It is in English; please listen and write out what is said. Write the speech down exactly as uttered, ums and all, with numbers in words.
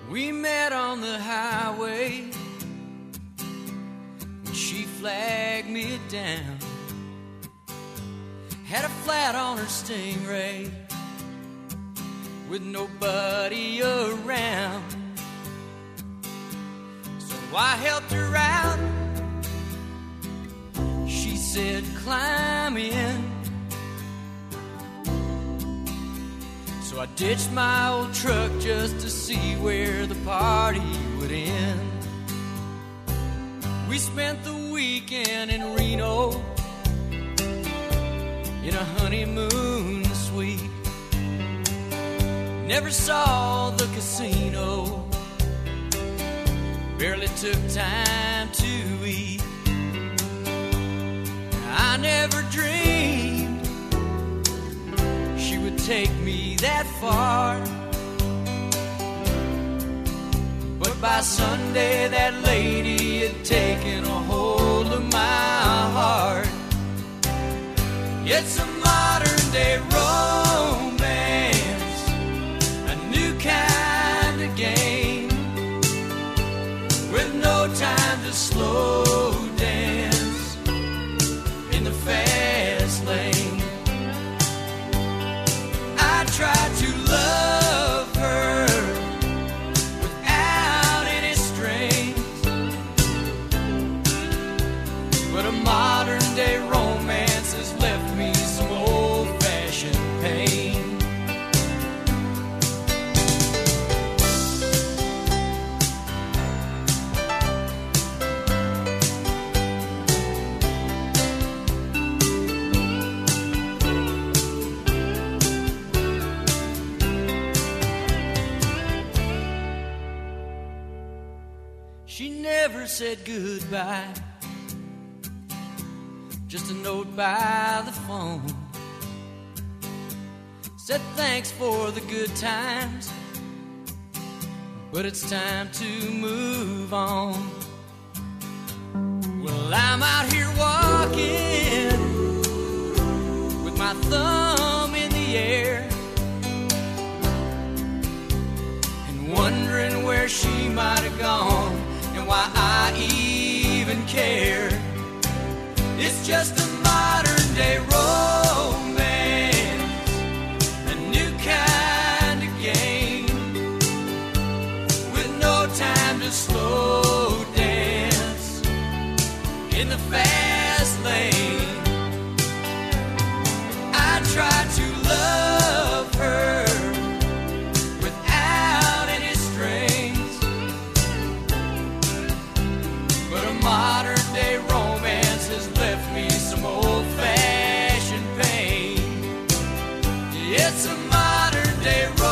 We met on the highway when she flagged me down. Had a flat on her Stingray with nobody around. So I helped her out. She said, climb in. So I ditched my old truck just to see where the party would end. We spent the weekend in Reno in a honeymoon suite. Never saw the casino, barely took time to eat. I never dreamed she would take me that far, but by Sunday that lady had taken a hold of my heart. It's a modern day romance, a new kind of game, with no time to slow dance in the fast lane. I tried to love her without any strings, but a modern day romance has left me some old-fashioned pain. She never said goodbye, just a note by the phone. Said thanks for the good times, but it's time to move on. Well, I'm out here walking with my thumb in the air and wondering where she might have gone and why I even care. It's just a modern day romance, a new kind of game, with no time to slow dance in the fast lane. I tried to love her without any strings, but a modern day romance has left me some old-fashioned pain. It's a modern day romance.